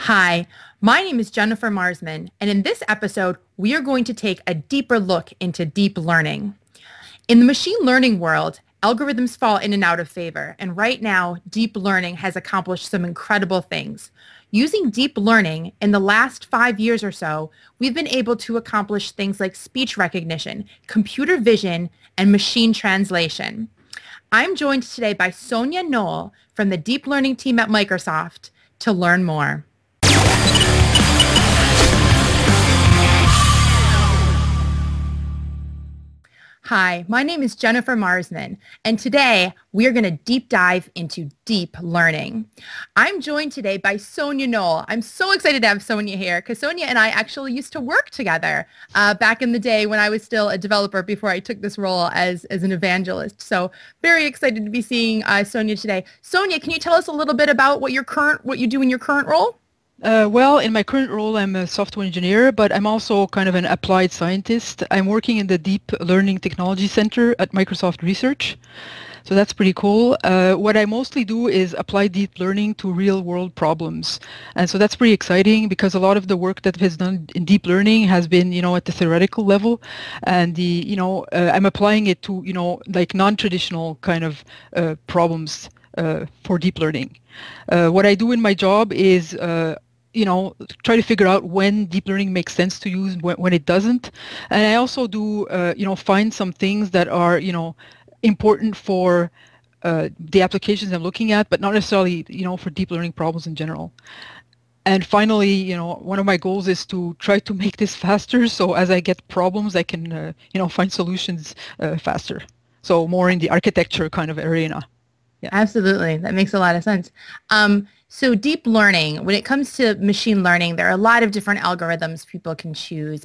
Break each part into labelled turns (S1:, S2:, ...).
S1: Hi, my name is Jennifer Marsman, and in this episode, we are going to take a deeper look into deep learning. In the machine learning world, algorithms fall in and out of favor, and right now, deep learning has accomplished some incredible things. Using deep learning in the last 5 years or so, we've been able to accomplish things like speech recognition, computer vision, and machine translation. I'm joined today by Sonia Knoll from the deep learning team at Microsoft to learn more. Hi, my name is Jennifer Marsman, and today we are going to deep dive into deep learning. I'm joined today by Sonia Knoll. I'm so excited to have Sonia here because Sonia and I actually used to work together back in the day when I was still a developer before I took this role as an evangelist. So very excited to be seeing Sonia today. Sonia, can you tell us a little bit about what you do in your current role?
S2: Well, in my current role, I'm a software engineer, but I'm also kind of an applied scientist. I'm working in the Deep Learning Technology Center at Microsoft Research. So that's pretty cool. What I mostly do is apply deep learning to real-world problems. And so that's pretty exciting because a lot of the work that has done in deep learning has been, at the theoretical level. And I'm applying it to, like non-traditional kind of problems for deep learning. What I do in my job is try to figure out when deep learning makes sense to use, when it doesn't. And I also do, find some things that are, important for the applications I'm looking at, but not necessarily, for deep learning problems in general. And finally, one of my goals is to try to make this faster. So as I get problems, I can, find solutions faster. So more in the architecture kind of arena.
S1: Yeah. Absolutely. That makes a lot of sense. So deep learning, when it comes to machine learning, there are a lot of different algorithms people can choose.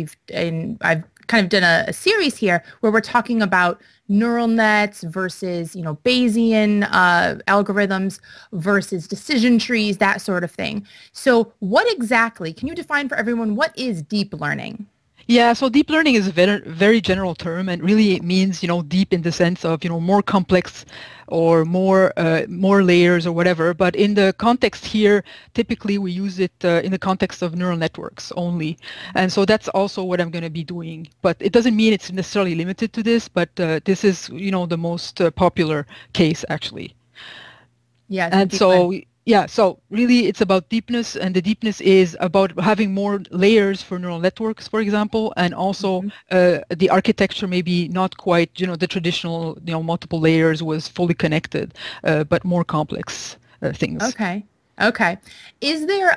S1: I've kind of done a series here where we're talking about neural nets versus, Bayesian algorithms versus decision trees, that sort of thing. So what exactly, can you define for everyone, what is deep learning?
S2: Yeah, so deep learning is a very general term, and really it means, deep in the sense of, more complex or more layers or whatever. But in the context here, typically we use it in the context of neural networks only. And so that's also what I'm going to be doing. But it doesn't mean it's necessarily limited to this, but this is, the most popular case actually.
S1: Yeah.
S2: And so yeah, so really it's about deepness, and the deepness is about having more layers for neural networks, for example, and also the architecture maybe not quite, the traditional, multiple layers was fully connected, but more complex things.
S1: Okay. Is there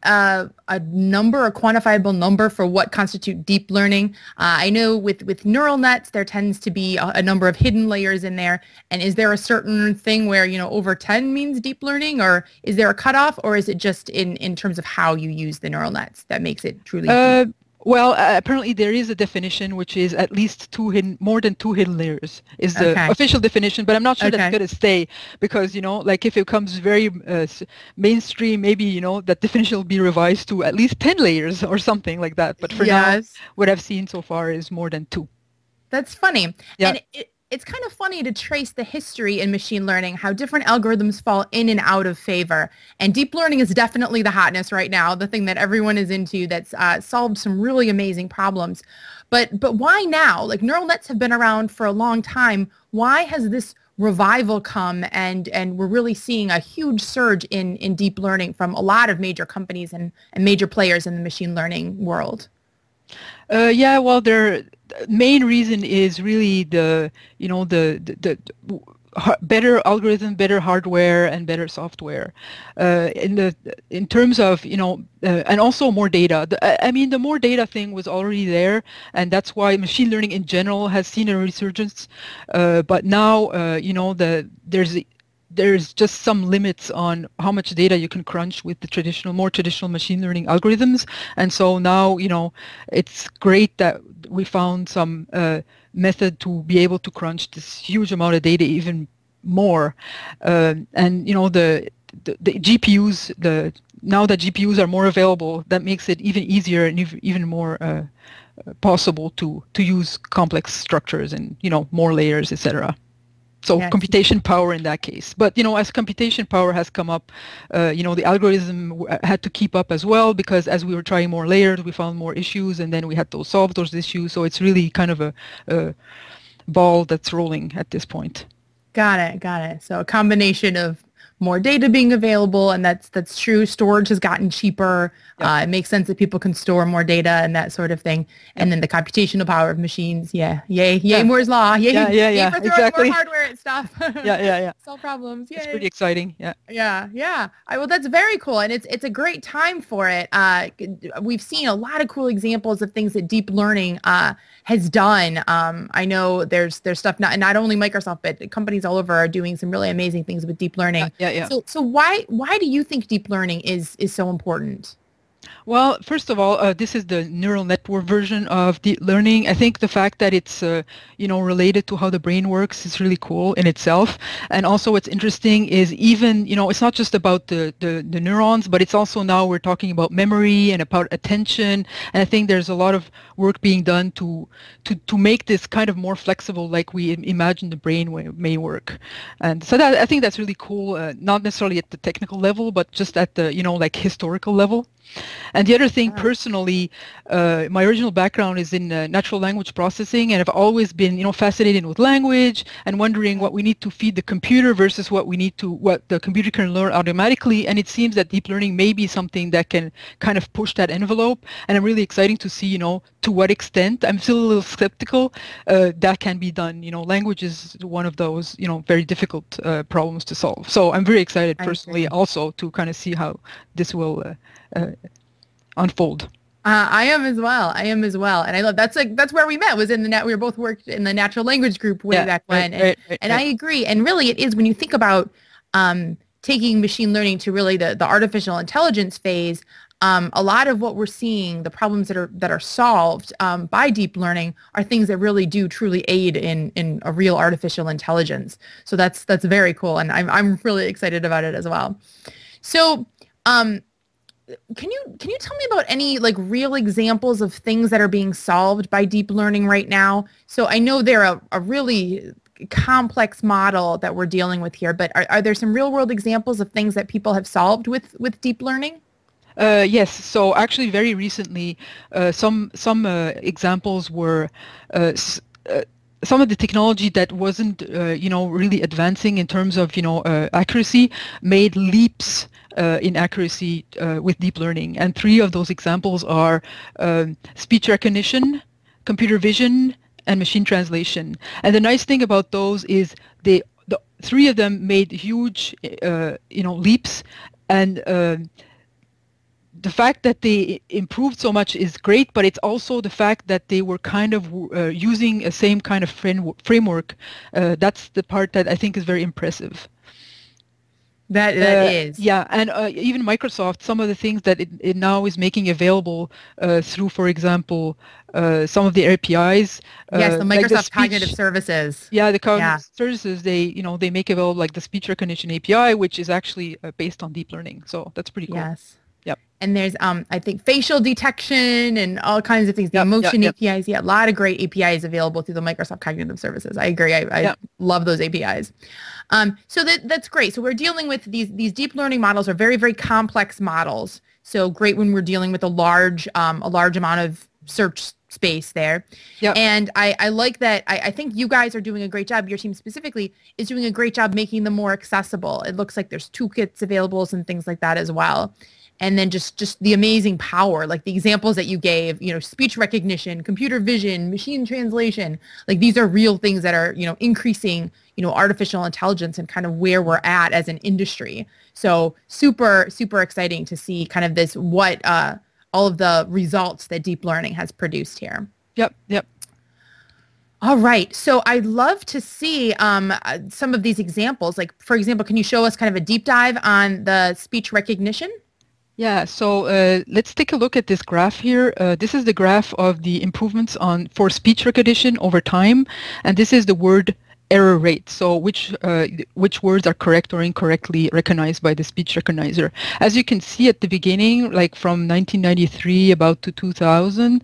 S1: a number, a quantifiable number for what constitute deep learning? I know with neural nets, there tends to be a number of hidden layers in there. And is there a certain thing where, over 10 means deep learning, or is there a cutoff, or is it just in terms of how you use the neural nets that makes it truly deep?
S2: Well, apparently there is a definition which is at least more than two hidden layers is the official definition, but I'm not sure that's going to stay because, like if it comes very mainstream, maybe, that definition will be revised to at least 10 layers or something like that. But for now, what I've seen so far is more than two.
S1: That's funny. Yeah. And it's kind of funny to trace the history in machine learning, how different algorithms fall in and out of favor. And deep learning is definitely the hotness right now, the thing that everyone is into that's solved some really amazing problems. But why now? Like neural nets have been around for a long time. Why has this revival come and we're really seeing a huge surge in deep learning from a lot of major companies and major players in the machine learning world?
S2: Yeah, well, the main reason is really the better algorithm, better hardware, and better software. In terms of and also more data. The more data thing was already there, and that's why machine learning in general has seen a resurgence. But now there's just some limits on how much data you can crunch with the more traditional machine learning algorithms. And so now, it's great that we found some method to be able to crunch this huge amount of data even more. And, the GPUs, now that GPUs are more available, that makes it even easier and even more possible to use complex structures and, more layers, etc. So
S1: Yes.
S2: computation power in that case. But, as computation power has come up, the algorithm had to keep up as well, because as we were trying more layers, we found more issues, and then we had to solve those issues. So it's really kind of a ball that's rolling at this point.
S1: Got it. Got it. So a combination of more data being available, and that's true. Storage has gotten cheaper.
S2: Yep.
S1: It makes sense that people can store more data and that sort of thing. And then the computational power of machines. Yeah. Yay, Moore's Law. Yay, yay for throwing
S2: exactly.
S1: more hardware at stuff.
S2: Yeah.
S1: Solve problems. Yay.
S2: It's pretty exciting.
S1: Yeah. Well, that's very cool. And it's a great time for it. We've seen a lot of cool examples of things that deep learning has done. I know there's stuff, not only Microsoft, but companies all over are doing some really amazing things with deep learning.
S2: Yeah.
S1: So why do you think deep learning is so important?
S2: Well, first of all, this is the neural network version of deep learning. I think the fact that it's, related to how the brain works is really cool in itself. And also what's interesting is even, it's not just about the neurons, but it's also now we're talking about memory and about attention. And I think there's a lot of work being done to make this kind of more flexible, like we imagine the brain may work. And so that I think that's really cool, not necessarily at the technical level, but just at the, like historical level. And the other thing, personally, my original background is in natural language processing, and I've always been, fascinated with language and wondering what we need to feed the computer versus what the computer can learn automatically. And it seems that deep learning may be something that can kind of push that envelope. And I'm really excited to see, to what extent. I'm still a little skeptical that can be done. Language is one of those, very difficult problems to solve. So I'm very excited personally also to kind of see how this will unfold.
S1: I am as well. And I love that's where we met, was in we were both worked in the natural language group way back when.
S2: Right.
S1: I agree. And really it is, when you think about taking machine learning to really the artificial intelligence phase, a lot of what we're seeing, the problems that are solved by deep learning, are things that really do truly aid in a real artificial intelligence. So that's very cool. And I'm really excited about it as well. So can you tell me about any real examples of things that are being solved by deep learning right now? So I know they're a really complex model that we're dealing with here, but are there some real world examples of things that people have solved with deep learning?
S2: Yes. So actually, very recently, some examples were some of the technology that wasn't really advancing in terms of accuracy made leaps in accuracy with deep learning. And 3 of those examples are speech recognition, computer vision, and machine translation. And the nice thing about those is the 3 of them made huge leaps, and the fact that they improved so much is great, but it's also the fact that they were kind of using the same kind of framework. That's the part that I think is very impressive.
S1: That is.
S2: Yeah, and even Microsoft, some of the things that it now is making available through, for example, some of the APIs.
S1: Yes, the Microsoft Cognitive Services.
S2: Yeah, the cognitive services, they make available like the speech recognition API, which is actually based on deep learning. So that's pretty cool.
S1: Yes.
S2: Yep.
S1: And there's, I think, facial detection and all kinds of things. The emotion APIs. Yeah, a lot of great APIs available through the Microsoft Cognitive Services. I agree. I love those APIs. So that's great. So we're dealing with these deep learning models are very, very complex models. So great when we're dealing with a large amount of search space there. Yep. And I like that. I think you guys are doing a great job. Your team specifically is doing a great job making them more accessible. It looks like there's toolkits available and things like that as well. And then just the amazing power, like the examples that you gave, speech recognition, computer vision, machine translation, like these are real things that are, increasing, artificial intelligence and kind of where we're at as an industry. So super, super exciting to see kind of this, all of the results that deep learning has produced here.
S2: Yep.
S1: All right. So I'd love to see some of these examples. Like, for example, can you show us kind of a deep dive on the speech recognition?
S2: Yeah, so let's take a look at this graph here. This is the graph of the improvements for speech recognition over time, and this is the word error rate. So which words are correct or incorrectly recognized by the speech recognizer. As you can see at the beginning, like from 1993 about to 2000,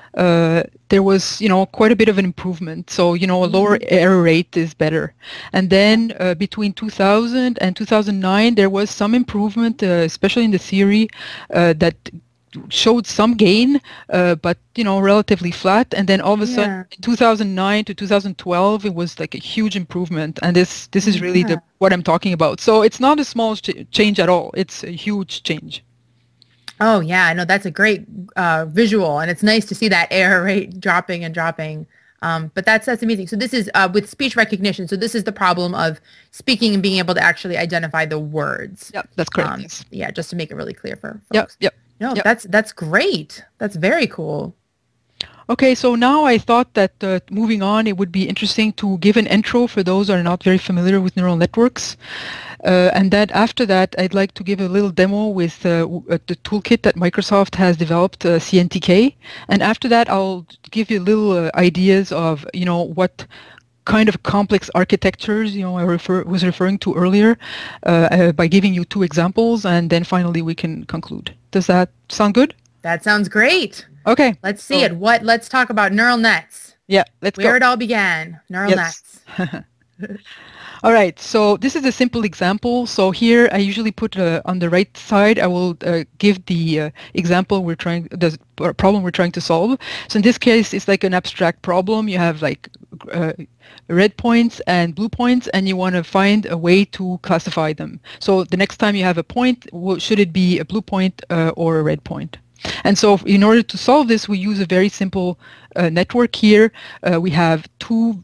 S2: there was, quite a bit of an improvement. So, a lower error rate is better. And then between 2000 and 2009, there was some improvement, especially in the theory, that showed some gain, but relatively flat. And then all of a sudden, in 2009 to 2012, it was like a huge improvement. And this is really what I'm talking about. So it's not a small change at all. It's a huge change.
S1: Oh yeah, I know that's a great visual, and it's nice to see that error rate dropping and dropping. But that's amazing. So this is with speech recognition. So this is the problem of speaking and being able to actually identify the words.
S2: Yep, that's correct. Yes.
S1: Yeah, just to make it really clear for folks.
S2: Yep.
S1: No, that's great. That's very cool.
S2: Okay, so now I thought that moving on, it would be interesting to give an intro for those who are not very familiar with neural networks. And that after that, I'd like to give a little demo with the toolkit that Microsoft has developed, CNTK. And after that, I'll give you little ideas of, what kind of complex architectures, I was referring to earlier, by giving you 2 examples, and then finally we can conclude. Does that sound good?
S1: That sounds great.
S2: Okay.
S1: Let's see it. Let's talk about neural nets.
S2: Yeah, let's go.
S1: Where it all began, neural nets.
S2: All right, so this is a simple example. So here I usually put on the right side, I will give the example the problem we're trying to solve. So in this case, it's like an abstract problem. You have like red points and blue points, and you want to find a way to classify them. So the next time you have a point, should it be a blue point or a red point? And so in order to solve this, we use a very simple network here. We have two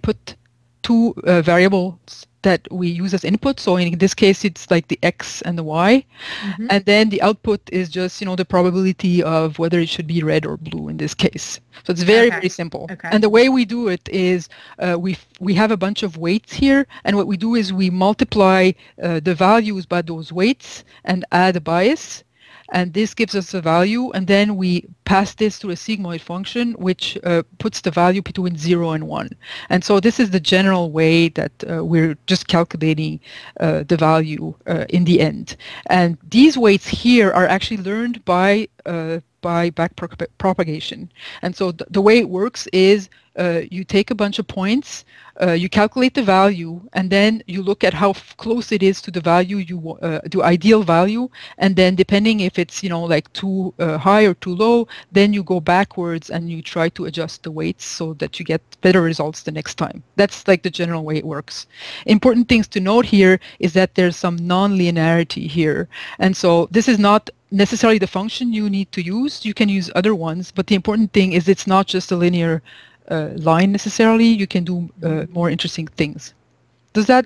S2: variables that we use as input. So in this case, it's like the X and the Y. Mm-hmm. And then the output is just, the probability of whether it should be red or blue in this case. So it's very, very simple. Okay. And the way we do it is we have a bunch of weights here. And what we do is we multiply the values by those weights and add a bias. And this gives us a value, and then we pass this to a sigmoid function, which puts the value between 0 and 1. And so this is the general way that we're just calculating the value in the end. And these weights here are actually learned by back propagation. And so the way it works is you take a bunch of points, you calculate the value, and then you look at how close it is to the value the ideal value, and then depending if it's like too high or too low, then you go backwards and you try to adjust the weights so that you get better results the next time. That's like the general way it works. Important things to note here is that there's some non-linearity here, and so this is not necessarily the function you need to use. You can use other ones, but the important thing is it's not just a linear line necessarily. You can do more interesting things. Does that?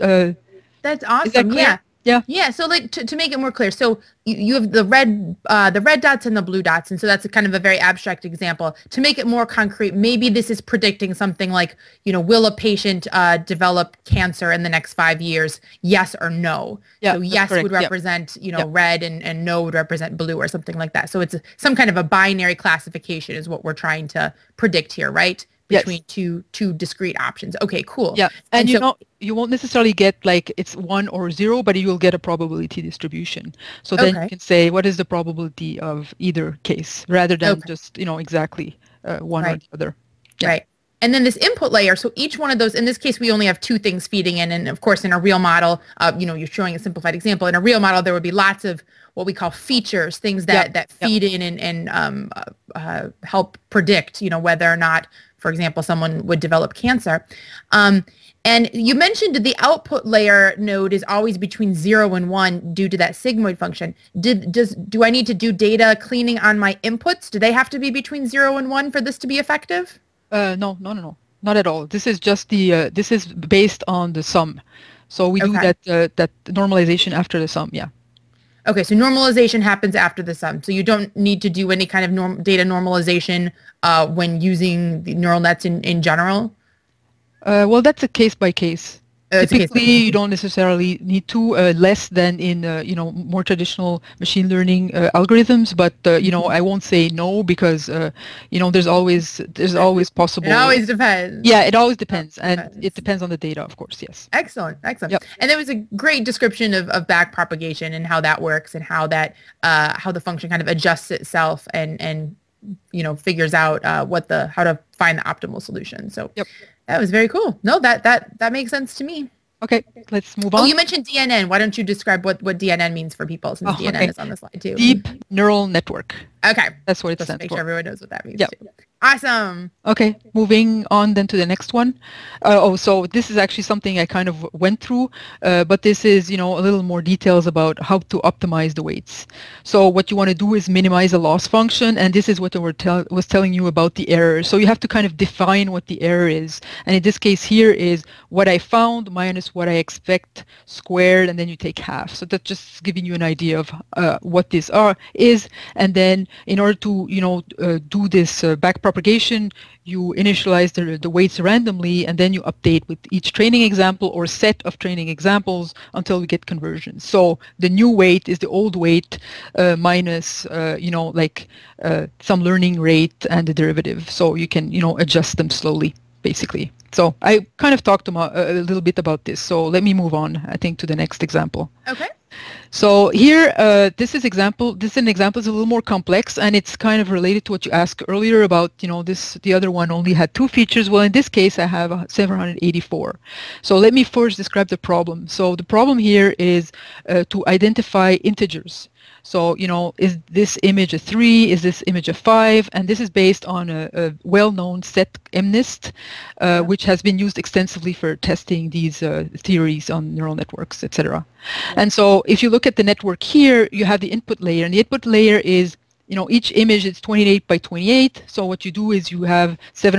S1: That's awesome. Is that clear? Yeah. So like to make it more clear, so you have the red dots and the blue dots, and so that's a kind of a very abstract example. To make it more concrete, maybe this is predicting something like, will a patient develop cancer in the next 5 years? Yes or no. Yeah, so yes would represent red, and no would represent blue or something like that. So it's some kind of a binary classification is what we're trying to predict here, right? Between two discrete options. Okay, cool.
S2: Yeah, and you won't necessarily get like it's 1 or 0, but you will get a probability distribution. So then you can say what is the probability of either case rather than just exactly one or the other. Yeah.
S1: Right. And then this input layer, so each one of those, in this case, we only have 2 things feeding in. And of course, in a real model, you're showing a simplified example. In a real model, there would be lots of what we call features, things that feed in and help predict, whether or not, for example, someone would develop cancer. And you mentioned the output layer node is always between 0 and 1 due to that sigmoid function. Do I need to do data cleaning on my inputs? Do they have to be between 0 and 1 for this to be effective?
S2: No, not at all. This is just this is based on the sum. So we do that normalization after the sum. Yeah.
S1: Okay, so normalization happens after the sum. So you don't need to do any kind of data normalization when using the neural nets in general?
S2: Well, that's a case by case. Typically, you don't necessarily need to, less than in more traditional machine learning algorithms. But I won't say no because there's always possible.
S1: It always depends.
S2: Yeah, it always depends, and it depends on the data, of course. Yes.
S1: Excellent. Yep. And there was a great description of back propagation and how that works and how that how the function kind of adjusts itself and figures out how to find the optimal solution. So
S2: Yep.
S1: that was very cool. No, that makes sense to me.
S2: Okay, let's move
S1: Oh,
S2: on.
S1: you mentioned DNN. Why don't you describe what DNN means for people, since DNN
S2: okay.
S1: is on the slide too?
S2: Deep neural network.
S1: Okay.
S2: That's what it
S1: Just to
S2: stands
S1: make
S2: for.
S1: sure everyone knows what that means
S2: Yep.
S1: too. Awesome.
S2: Okay, moving on then to the next one. So this is actually something I kind of went through, but this is, a little more details about how to optimize the weights. So what you want to do is minimize the loss function, and this is what I was telling you about the error. So you have to kind of define what the error is. And in this case here is what I found minus what I expect squared, and then you take half. So that's just giving you an idea of what this is. And then in order to, do this back propagation, you initialize the weights randomly, and then you update with each training example or set of training examples until we get conversions. So the new weight is the old weight minus, some learning rate and the derivative. So you can, adjust them slowly, basically. So I kind of talked a little bit about this. So let me move on, I think, to the next example.
S1: Okay.
S2: So here, this is an example. It's a little more complex, and it's kind of related to what you asked earlier about, the other one only had 2 features. Well, in this case, I have 784. So let me first describe the problem. So the problem here is to identify integers. So, is this image a 3? Is this image a 5? And this is based on a well-known set MNIST, which has been used extensively for testing these theories on neural networks, etc. And so if you look at the network here, you have the input layer, and the input layer is, each image is 28 by 28. So what you do is you have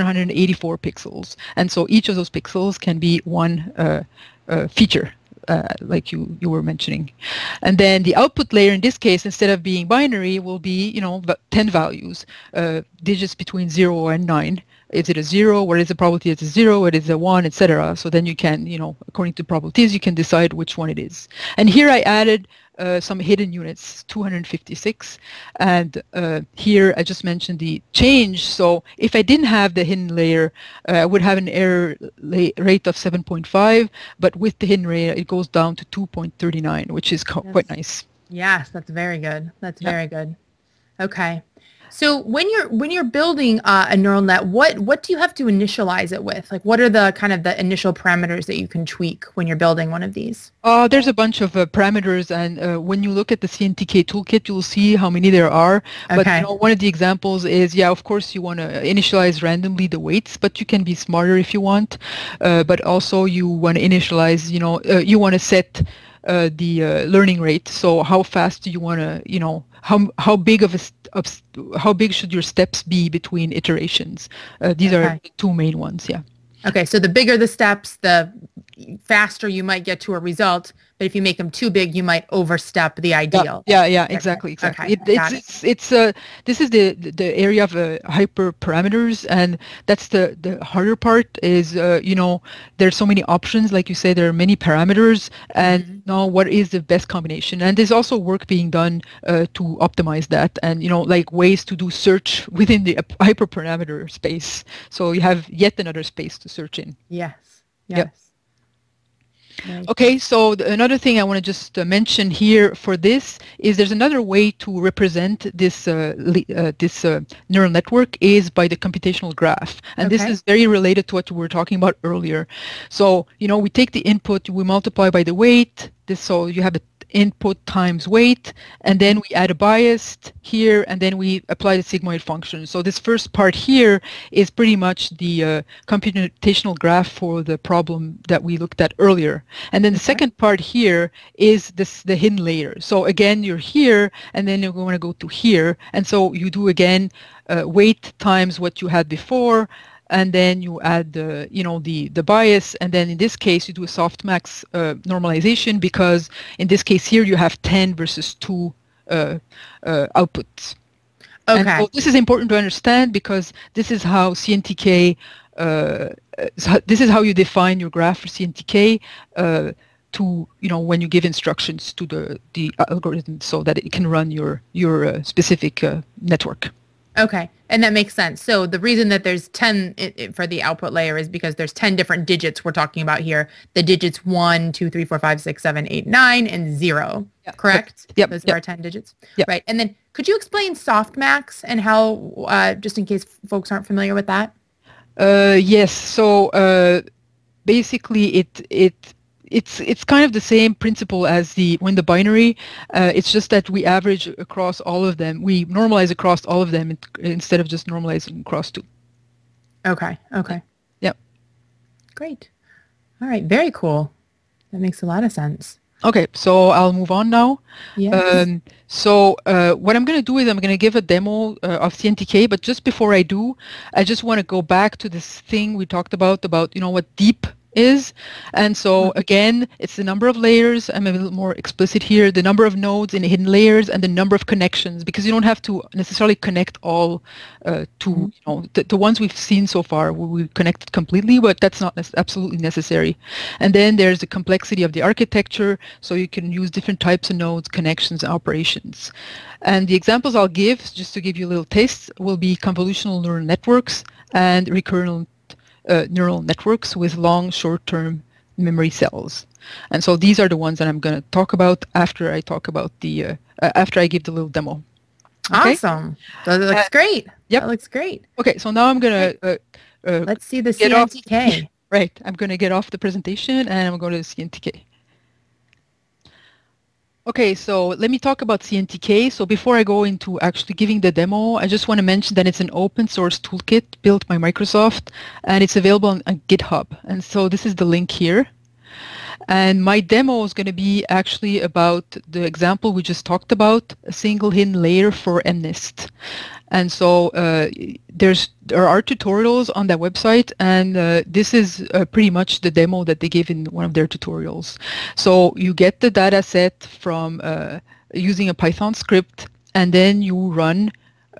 S2: 784 pixels. And so each of those pixels can be one feature. Like you were mentioning. And then the output layer in this case, instead of being binary, will be 10 values, digits between 0 and 9. Is it a 0? What is the probability it's a 0? What is a 1, etc. So then you can, according to probabilities, you can decide which one it is. And here I added some hidden units, 256. And here I just mentioned the change. So if I didn't have the hidden layer, I would have an error rate of 7.5. But with the hidden layer, it goes down to 2.39, which is quite nice.
S1: Yes, that's very good. That's very good. Okay. So when you're building a neural net, what do you have to initialize it with? Like, what are the kind of the initial parameters that you can tweak when you're building one of these?
S2: There's a bunch of parameters, and when you look at the CNTK toolkit, you'll see how many there are.
S1: Okay.
S2: But one of the examples is, of course, you want to initialize randomly the weights, but you can be smarter if you want. But also you want to initialize, you want to set the learning rate. So how fast do you want to, how big how big should your steps be between iterations? These are the 2 main ones. Yeah.
S1: Okay. So the bigger the steps, the faster you might get to a result. But if you make them too big, you might overstep the ideal.
S2: Yeah, exactly.
S1: Okay.
S2: This is the area of hyperparameters, and that's the harder part. Is there's so many options, like you say, there are many parameters, and now what is the best combination? And there's also work being done to optimize that, and like ways to do search within the hyperparameter space. So you have yet another space to search in.
S1: Yes.
S2: Yep. Okay, so another thing I want to just mention here for this is there's another way to represent this neural network is by the computational graph. And this is very related to what we were talking about earlier. So, we take the input, we multiply by the weight, so you have a input times weight, and then we add a bias here, and then we apply the sigmoid function. So this first part here is pretty much the computational graph for the problem that we looked at earlier. And then the second part here is the hidden layer. So again, you're here, and then you're going to go to here, and so you do again weight times what you had before, and then you add the bias, and then in this case you do a softmax normalization, because in this case here you have 10 versus 2 outputs.
S1: Okay.
S2: And so this is important to understand, because this is how CNTK, this is how you define your graph for CNTK to when you give instructions to the algorithm so that it can run your specific network.
S1: Okay. And that makes sense. So the reason that there's 10 for the output layer is because there's 10 different digits we're talking about here. The digits 1, 2, 3, 4, 5, 6, 7, 8, 9, and 0.
S2: Yeah.
S1: Correct?
S2: Yep.
S1: Those
S2: Yep.
S1: are our 10 digits.
S2: Yep.
S1: Right. And then could you explain softmax and how, just in case folks aren't familiar with that?
S2: Yes. So basically, it's kind of the same principle as when the binary. It's just that we average across all of them. We normalize across all of them instead of just normalizing across two.
S1: Okay. Okay.
S2: Yep.
S1: Great. All right. Very cool. That makes a lot of sense.
S2: Okay, so I'll move on now.
S1: Yes.
S2: So what I'm going to do is I'm going to give a demo of CNTK, but just before I do, I just want to go back to this thing we talked about, what deep is. And so again, it's the number of layers. I'm a little more explicit here, the number of nodes in hidden layers and the number of connections, because you don't have to necessarily connect all to, the ones we've seen so far, we connected completely, but that's not absolutely necessary. And then there's the complexity of the architecture, so you can use different types of nodes, connections, and operations. And the examples I'll give, just to give you a little taste, will be convolutional neural networks and recurrent neural networks with long short-term memory cells. And so these are the ones that I'm going to talk about after I talk about after I give the little demo.
S1: Okay? Awesome. That looks great.
S2: Yep.
S1: That looks great.
S2: Okay, so now I'm going to
S1: let's see the CNTK.
S2: Right. I'm going to get off the presentation and I'm going to CNTK. Okay, so let me talk about CNTK. So before I go into actually giving the demo, I just want to mention that it's an open source toolkit built by Microsoft, and it's available on GitHub. And so this is the link here. And my demo is going to be actually about the example we just talked about, a single hidden layer for MNIST. And so there are tutorials on that website, and this is pretty much the demo that they give in one of their tutorials. So you get the data set from using a Python script, and then you run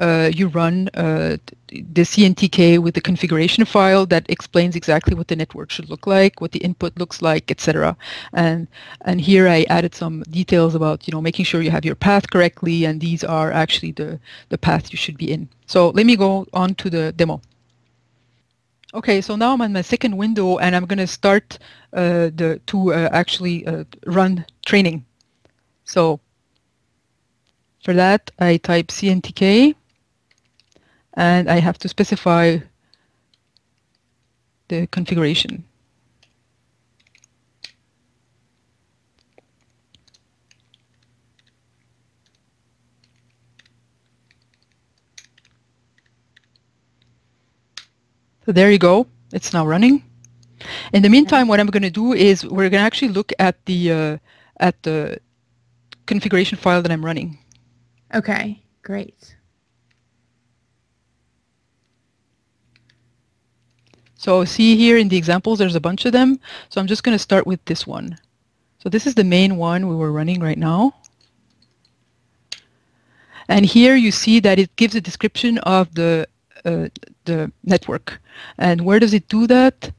S2: the CNTK with the configuration file that explains exactly what the network should look like, what the input looks like, etc. And here I added some details about making sure you have your path correctly, and these are actually the path you should be in. So let me go on to the demo. Okay, so now I'm on my second window, and I'm going to start actually run training. So for that, I type CNTK. And I have to specify the configuration. So there you go. It's now running. In the meantime, what I'm going to do is we're going to actually look at the configuration file that I'm running.
S1: Okay, great.
S2: So see here in the examples, there's a bunch of them. So I'm just going to start with this one. So this is the main one we were running right now. And here you see that it gives a description of the network. And where does it do that?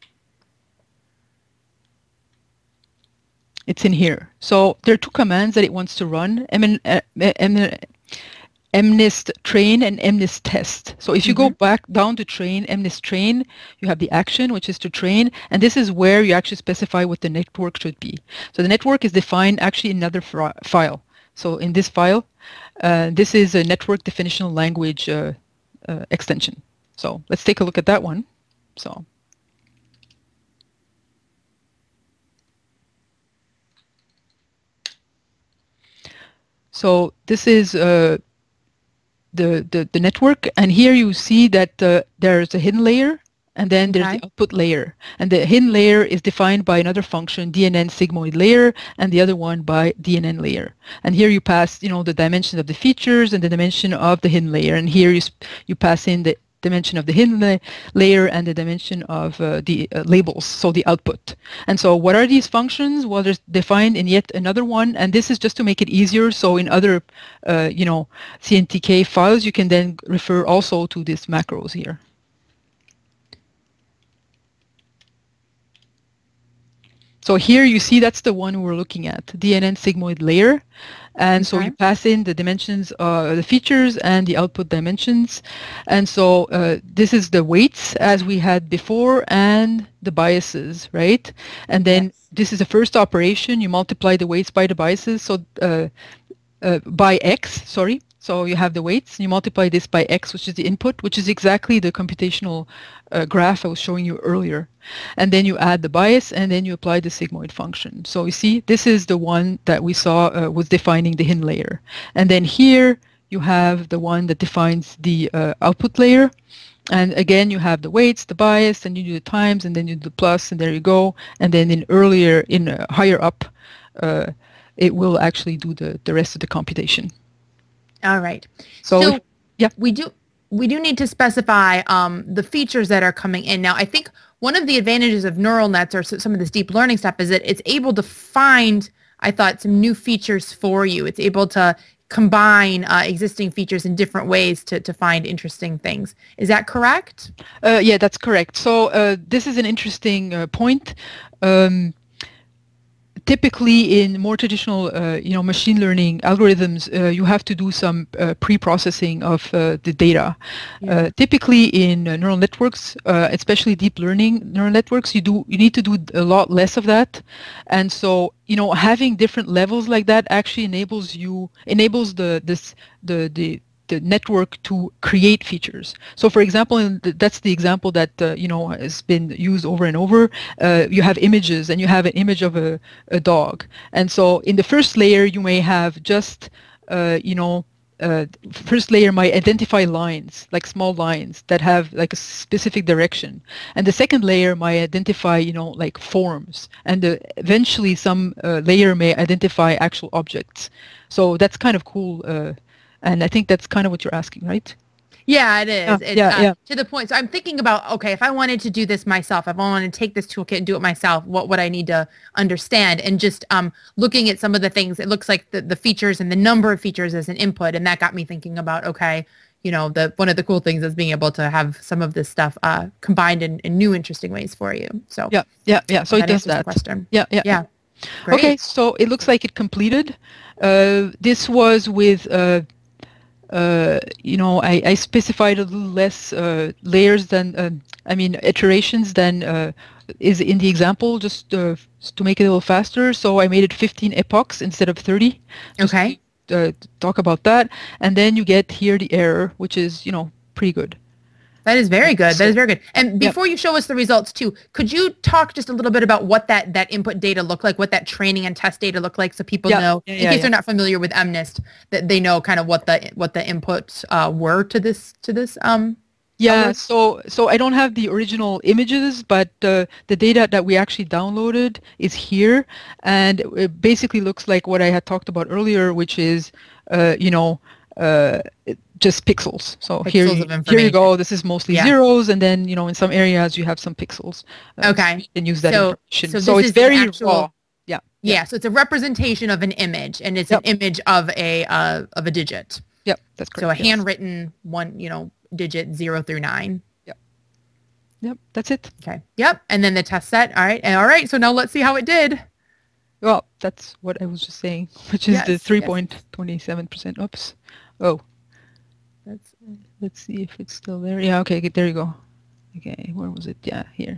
S2: It's in here. So there are two commands that it wants to run, MNIST train and MNIST test. So if you go back down to train, MNIST train, you have the action, which is to train, and this is where you actually specify what the network should be. So the network is defined actually in another file. So in this file, this is a network definitional language extension. So let's take a look at that one. So this is the network, and here you see that there's a hidden layer, and then there's the output layer. And the hidden layer is defined by another function, DNN sigmoid layer, and the other one by DNN layer. And here you pass, the dimension of the features and the dimension of the hidden layer. And here you pass in the dimension of the hidden layer and the dimension of the labels, so the output. And so what are these functions? Well, they're defined in yet another one, and this is just to make it easier. So in other, CNTK files, you can then refer also to these macros here. So here you see that's the one we're looking at, DNN sigmoid layer. And so you pass in the dimensions, the features and the output dimensions. And so this is the weights as we had before and the biases, right? And then this is the first operation. You multiply the weights by the biases. So by X, sorry. So you have the weights, and you multiply this by X, which is the input, which is exactly the computational graph I was showing you earlier. And then you add the bias, and then you apply the sigmoid function. So you see, this is the one that we saw was defining the Hinh layer. And then here you have the one that defines the output layer. And again, you have the weights, the bias, and you do the times, and then you do the plus, and there you go. And then higher up, it will actually do the rest of the computation.
S1: All right. So yeah, we do need to specify the features that are coming in. Now, I think one of the advantages of neural nets or some of this deep learning stuff is that it's able to find, I thought, some new features for you. It's able to combine existing features in different ways to find interesting things. Is that correct?
S2: Yeah, that's correct. So this is an interesting point. Typically, in more traditional, machine learning algorithms, you have to do some pre-processing of the data. Yeah. Typically, in neural networks, especially deep learning neural networks, you need to do a lot less of that. And so, having different levels like that actually enables the network to create features. So, for example, that's the example that has been used over and over. You have images, and you have an image of a dog. And so, in the first layer, you may have just first layer might identify lines, like small lines that have like a specific direction, and the second layer might identify like forms, and eventually some layer may identify actual objects. So that's kind of cool. And I think that's kind of what you're asking, right?
S1: Yeah, it is. Yeah. To the point. So I'm thinking about, okay, if I wanted to do this myself, if I wanted to take this toolkit and do it myself, what would I need to understand? And just looking at some of the things, it looks like the features and the number of features as an input. And that got me thinking about, okay, one of the cool things is being able to have some of this stuff combined in new interesting ways for you. So
S2: yeah. So it does that.
S1: Question.
S2: Yeah.
S1: Great.
S2: Okay, so it looks like it completed. This was with I specified a little less layers than, iterations than is in the example, just to make it a little faster. So I made it 15 epochs instead of 30.
S1: Okay.
S2: To talk about that. And then you get here the error, which is, pretty good.
S1: That is very good. That is very good. And before you show us the results too, could you talk just a little bit about what that input data looked like, what that training and test data looked like, so people know, in case they're not familiar with MNIST, that they know kind of what the inputs were to this.
S2: Yeah. So I don't have the original images, but the data that we actually downloaded is here, and it basically looks like what I had talked about earlier, which is just pixels. So here you go. This is mostly zeros, and then in some areas you have some pixels.
S1: Okay.
S2: So and use that information.
S1: So
S2: it's very raw.
S1: Yeah. So it's a representation of an image, and it's an image of a digit.
S2: Yep, that's correct.
S1: So a handwritten one, digit 0 through 9.
S2: Yep, that's it.
S1: Okay. Yep. And then the test set. All right. So now let's see how it did.
S2: Well, that's what I was just saying, which is the 3.27%. Oops. Oh. Let's see if it's still there. Yeah, okay, there you go. Okay, where was it? Yeah, here.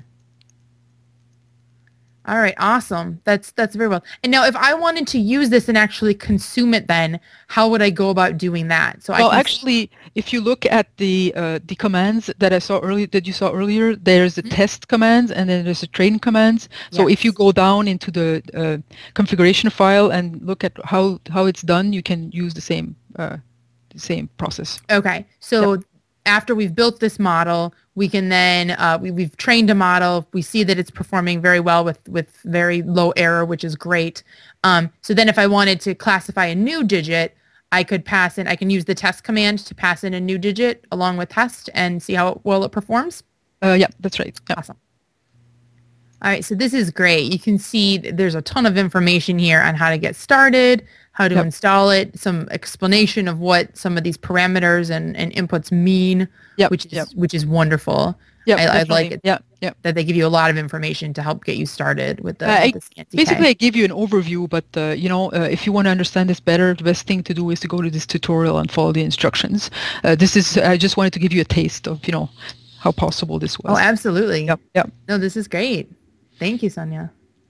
S1: All right, awesome. That's very well. And now if I wanted to use this and actually consume it, then how would I go about doing that? So
S2: actually, if you look at the commands that you saw earlier, there's the test commands, and then there's the train commands. So if you go down into the configuration file and look at how it's done, you can use the same process.
S1: Okay. So after we've built this model, we can then, we've trained a model. We see that it's performing very well with very low error, which is great. So then if I wanted to classify a new digit, I can use the test command to pass in a new digit along with test and see how well it performs.
S2: Yeah, that's right. Yeah.
S1: Awesome. All right, so this is great. You can see there's a ton of information here on how to get started, how to install it, some explanation of what some of these parameters and inputs mean, which is wonderful.
S2: Yeah,
S1: I like
S2: definitely.
S1: it
S2: Yeah, yeah.
S1: that they give you a lot of information to help get you started with the CNTK.
S2: Basically, I give you an overview, but if you want to understand this better, the best thing to do is to go to this tutorial and follow the instructions. I just wanted to give you a taste of, how possible this
S1: Oh,
S2: was.
S1: absolutely.
S2: Yep, yep.
S1: No, this is great. Thank you, Sonia.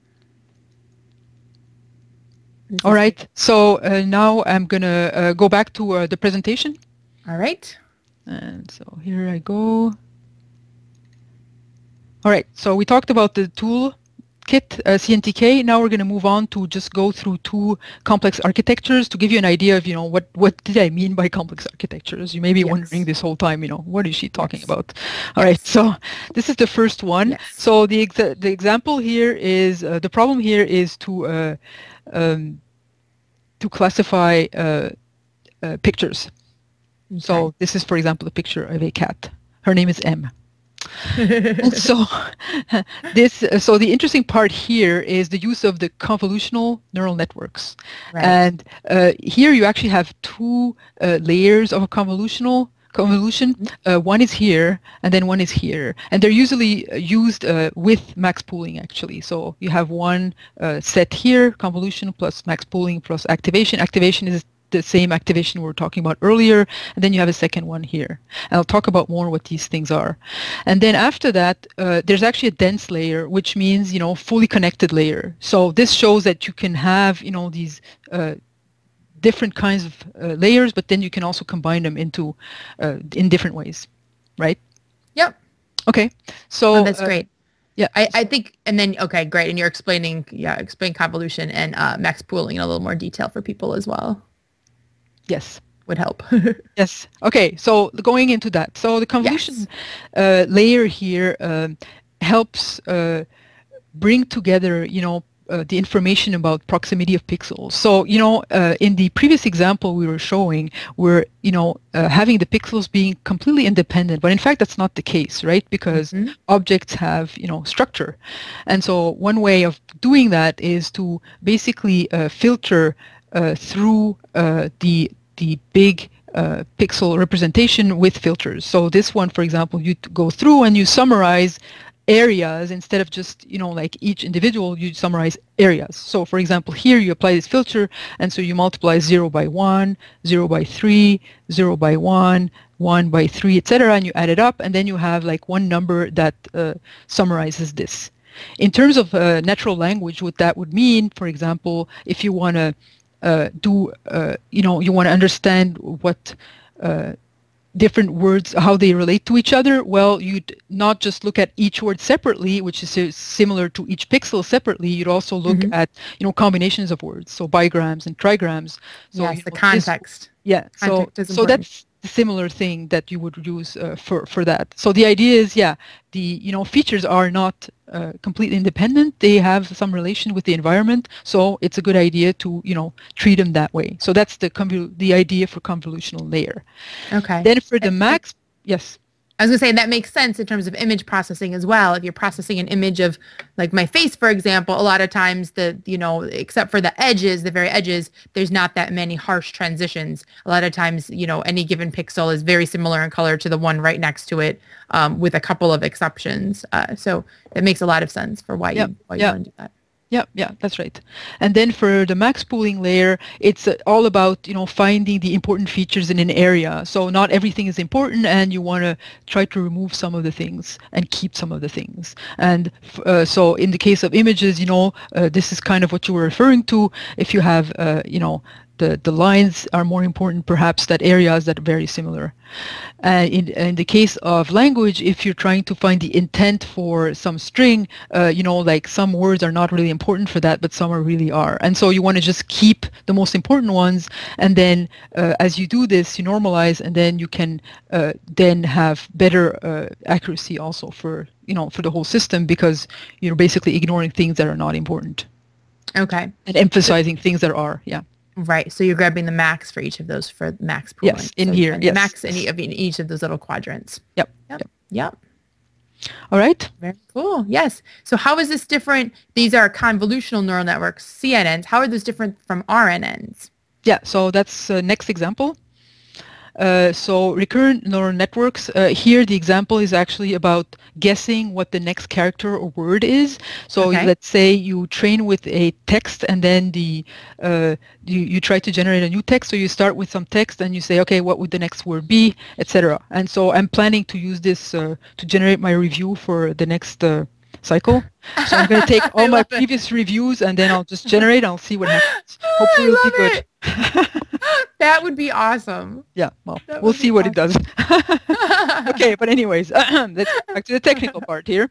S2: All right. So now I'm going to go back to the presentation.
S1: All right.
S2: And so here I go. All right. So we talked about the tool kit, CNTK. Now we're going to move on to just go through two complex architectures to give you an idea of, what did I mean by complex architectures? You may be wondering this whole time, what is she talking about? All right. So this is the first one.
S1: Yes.
S2: So the example here is, the problem here is to classify pictures. Okay. So this is, for example, a picture of a cat. Her name is M. So the interesting part here is the use of the convolutional neural networks. Right. And here you actually have two layers of a convolution. One is here, and then one is here, and they're usually used with max pooling, actually. So you have one set here, convolution plus max pooling plus activation. Activation is the same activation we were talking about earlier, and then you have a second one here. And I'll talk about more what these things are. And then after that, there's actually a dense layer, which means, fully connected layer. So this shows that you can have, these different kinds of layers, but then you can also combine them into in different ways, right?
S1: Yep.
S2: Okay. So
S1: that's great.
S2: Yeah,
S1: I think, and then, okay, great. And you're explain convolution and max pooling in a little more detail for people as well.
S2: Yes.
S1: Would help.
S2: Yes. Okay. So going into that. So the convolution layer here helps bring together, the information about proximity of pixels. So, in the previous example we were showing, we're, having the pixels being completely independent, but in fact that's not the case, right? Because objects have, structure. And so one way of doing that is to basically filter through the big pixel representation with filters. So this one, for example, you go through and you summarize areas instead of just, like each individual, you summarize areas. So for example, here you apply this filter, and so you multiply 0 by 1, 0 by 3, 0 by 1, 1 by 3, etc., and you add it up, and then you have like one number that summarizes this. In terms of natural language, what that would mean, for example, if you want to you want to understand what different words, how they relate to each other, well, you'd not just look at each word separately, which is similar to each pixel separately, you'd also look at, combinations of words, so bigrams and trigrams. So,
S1: yes, the context.
S2: Context so that's the similar thing that you would use for that. So the idea is, the features are not completely independent. They have some relation with the environment. So it's a good idea to treat them that way. So that's the idea for convolutional layer.
S1: Okay.
S2: Then for the max, yes.
S1: I was going to say that makes sense in terms of image processing as well. If you're processing an image of like my face, for example, a lot of times except for the edges, the very edges, there's not that many harsh transitions. A lot of times, any given pixel is very similar in color to the one right next to it, with a couple of exceptions. So that makes a lot of sense for why you want to do that.
S2: Yeah, that's right. And then for the max pooling layer, it's all about, finding the important features in an area. So not everything is important, and you want to try to remove some of the things and keep some of the things. And so in the case of images, this is kind of what you were referring to. If you have, the lines are more important perhaps than areas that are very similar. In the case of language, if you're trying to find the intent for some string, like some words are not really important for that, but some really are. And so you want to just keep the most important ones, and then as you do this, you normalize, and then you can then have better accuracy also for the whole system, because you're basically ignoring things that are not important.
S1: Okay.
S2: And emphasizing things that are,
S1: Right. So you're grabbing the max for each of those for max pooling.
S2: Yes, in here. Yes.
S1: Max in each of those little quadrants.
S2: Yep.
S1: All right. Very cool. Yes. So how is this different? These are convolutional neural networks, CNNs. How are those different from RNNs?
S2: Yeah. So that's next example. So recurrent neural networks, here the example is actually about guessing what the next character or word is. So let's say you train with a text and then you try to generate a new text. So you start with some text and you say, okay, what would the next word be, etc. And so I'm planning to use this to generate my review for the next cycle. So I'm going to take all my previous reviews and then I'll just generate. I'll see what happens. Hopefully it'll be good.
S1: That would be awesome.
S2: Yeah, well, we'll see what it does. Okay, but anyways, let's get back to the technical part here.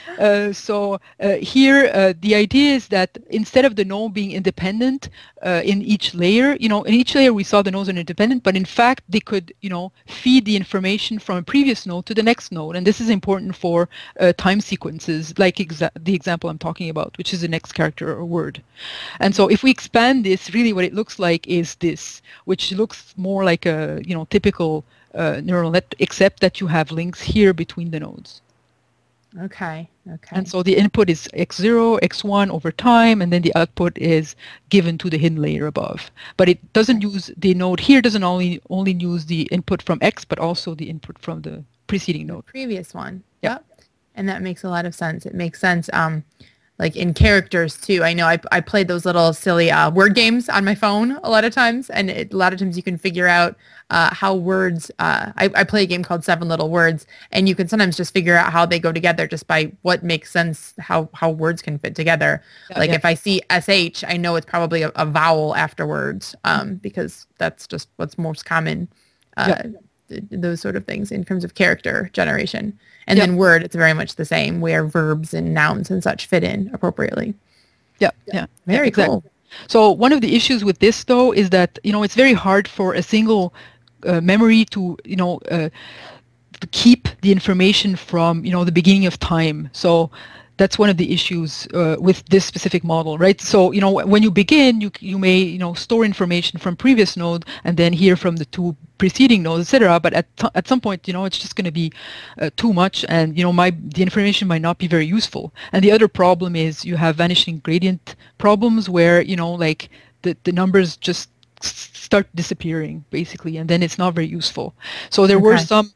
S2: Here, the idea is that instead of the node being independent in each layer, in each layer we saw the nodes are independent, but in fact they could, feed the information from a previous node to the next node. And this is important for time sequences, like the example I'm talking about, which is the next character or word. And so if we expand this, really what it looks like is this, which looks more like a, typical neural net, except that you have links here between the nodes.
S1: Okay.
S2: And so the input is x0, x1 over time, and then the output is given to the hidden layer above. But it doesn't use, the node here doesn't only use the input from x, but also the input from the preceding node.
S1: The previous one. Yep. And that makes a lot of sense. It makes sense. Like in characters too. I know I played those little silly word games on my phone a lot of times, and a lot of times you can figure out how words. I play a game called Seven Little Words, and you can sometimes just figure out how they go together just by what makes sense, how words can fit together. If I see sh, I know it's probably a vowel afterwards, because that's just what's most common. Those sort of things in terms of character generation. And then word, it's very much the same, where verbs and nouns and such fit in appropriately.
S2: Yeah.
S1: Very
S2: exactly.
S1: cool.
S2: So one of the issues with this, though, is that, it's very hard for a single memory to, to keep the information from, the beginning of time. So that's one of the issues with this specific model, right? So, when you begin, you may, store information from previous node and then hear from the two preceding nodes, etc. But at some point, it's just going to be too much, and the information might not be very useful. And the other problem is you have vanishing gradient problems where like the numbers just start disappearing basically, and then it's not very useful. So there were some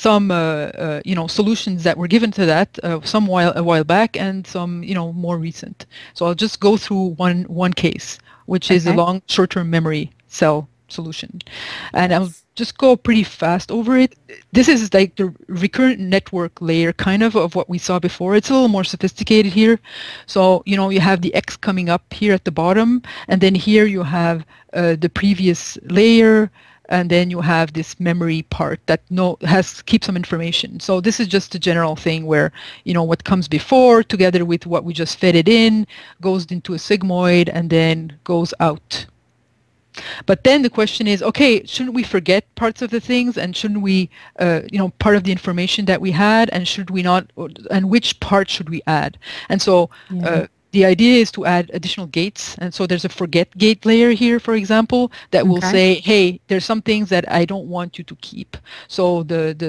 S2: solutions that were given to that a while back, and some more recent. So I'll just go through one case, which is a long short-term memory cell solution, and I'll just go pretty fast over it. This is like the recurrent network layer kind of what we saw before. It's a little more sophisticated here. So you have the X coming up here at the bottom, and then here you have the previous layer, and then you have this memory part that keeps some information. So this is just a general thing where what comes before together with what we just fed it in goes into a sigmoid and then goes out. But then the question is, okay, shouldn't we forget parts of the things, and shouldn't we part of the information that we had, and should we not, and which part should we add? And so the idea is to add additional gates. And so there's a forget gate layer here, for example, that will say, hey, there's some things that I don't want you to keep. So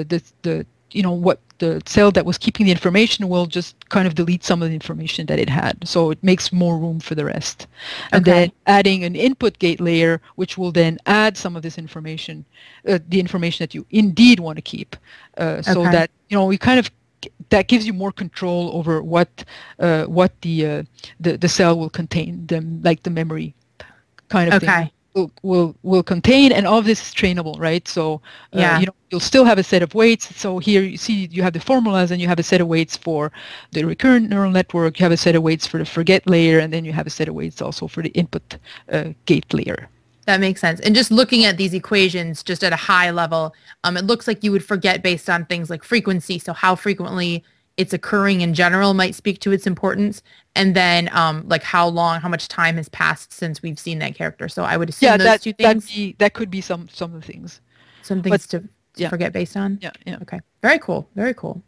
S2: what the cell that was keeping the information will just kind of delete some of the information that it had. So it makes more room for the rest. And then adding an input gate layer, which will then add some of this information, the information that you indeed want to keep. So that, we kind of, that gives you more control over what the cell will contain, like the memory kind of thing will contain, and all of this is trainable, right? So you'll still have a set of weights. So here you see you have the formulas, and you have a set of weights for the recurrent neural network, you have a set of weights for the forget layer, and then you have a set of weights also for the input gate layer.
S1: That makes sense. And just looking at these equations just at a high level, it looks like you would forget based on things like frequency. So how frequently it's occurring in general might speak to its importance. And then like how much time has passed since we've seen that character. So I would assume those two things.
S2: That could be some of the things.
S1: Some things to forget based on?
S2: Yeah.
S1: Okay. Very cool. Very cool.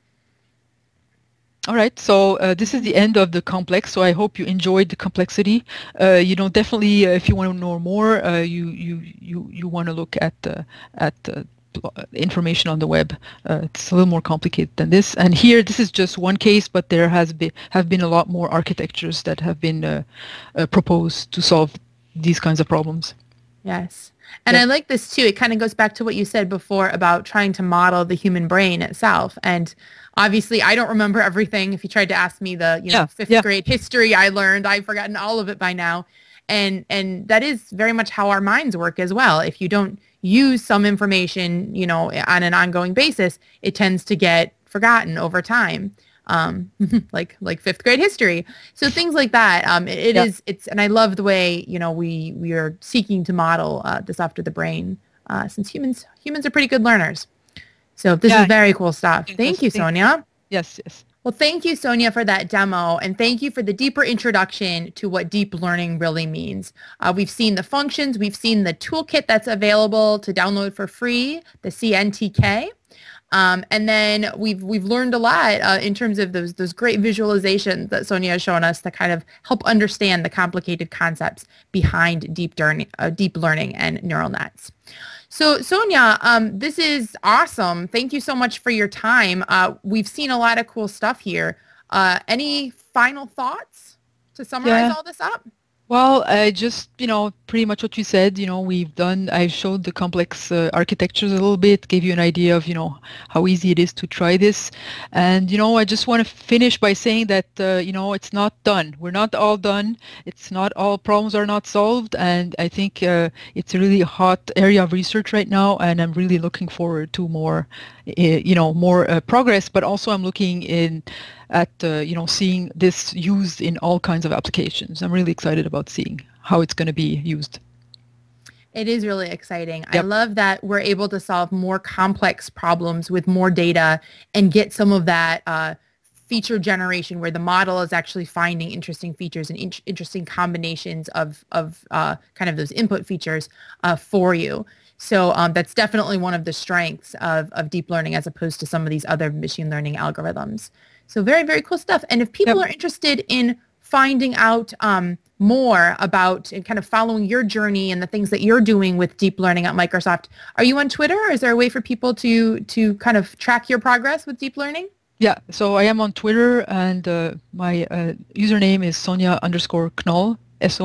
S2: All right, so this is the end of the complex. So I hope you enjoyed the complexity. Definitely, if you want to know more, you want to look at the information on the web. It's a little more complicated than this. And here, this is just one case, but there have been a lot more architectures that have been proposed to solve these kinds of problems.
S1: Yes. And I like this too. It kind of goes back to what you said before about trying to model the human brain itself. And obviously, I don't remember everything. If you tried to ask me the, fifth grade history I learned, I've forgotten all of it by now. And that is very much how our minds work as well. If you don't use some information, on an ongoing basis, it tends to get forgotten over time. Like fifth grade history. So things like that. And I love the way, we are seeking to model this after the brain, since humans are pretty good learners. So this is very cool stuff. Thank you, Sonia.
S2: Yes.
S1: Well, thank you, Sonia, for that demo. And thank you for the deeper introduction to what deep learning really means. We've seen the functions. We've seen the toolkit that's available to download for free, the CNTK. And then we've learned a lot in terms of those great visualizations that Sonia has shown us to kind of help understand the complicated concepts behind deep learning and neural nets. So Sonia, this is awesome. Thank you so much for your time. We've seen a lot of cool stuff here. Any final thoughts to summarize all this up?
S2: Well, I just, pretty much what you said, I showed the complex architectures a little bit, gave you an idea of, how easy it is to try this. And, I just want to finish by saying that, it's not done. We're not all done. It's not all problems are not solved. And I think it's a really hot area of research right now. And I'm really looking forward to more progress, but also I'm looking at seeing this used in all kinds of applications. I'm really excited about seeing how it's going to be used.
S1: It is really exciting. Yep. I love that we're able to solve more complex problems with more data and get some of that feature generation where the model is actually finding interesting features and interesting combinations of kind of those input features for you. So that's definitely one of the strengths of deep learning as opposed to some of these other machine learning algorithms. So very, very cool stuff. And if people are interested in finding out more about and kind of following your journey and the things that you're doing with deep learning at Microsoft, are you on Twitter? Or is there a way for people to kind of track your progress with deep learning?
S2: Yeah, so I am on Twitter, and my username is Sonja_Knoll,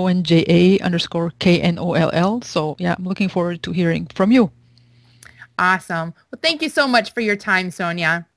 S2: SONJA_KNOLL. So yeah, I'm looking forward to hearing from you.
S1: Awesome. Well, thank you so much for your time, Sonia.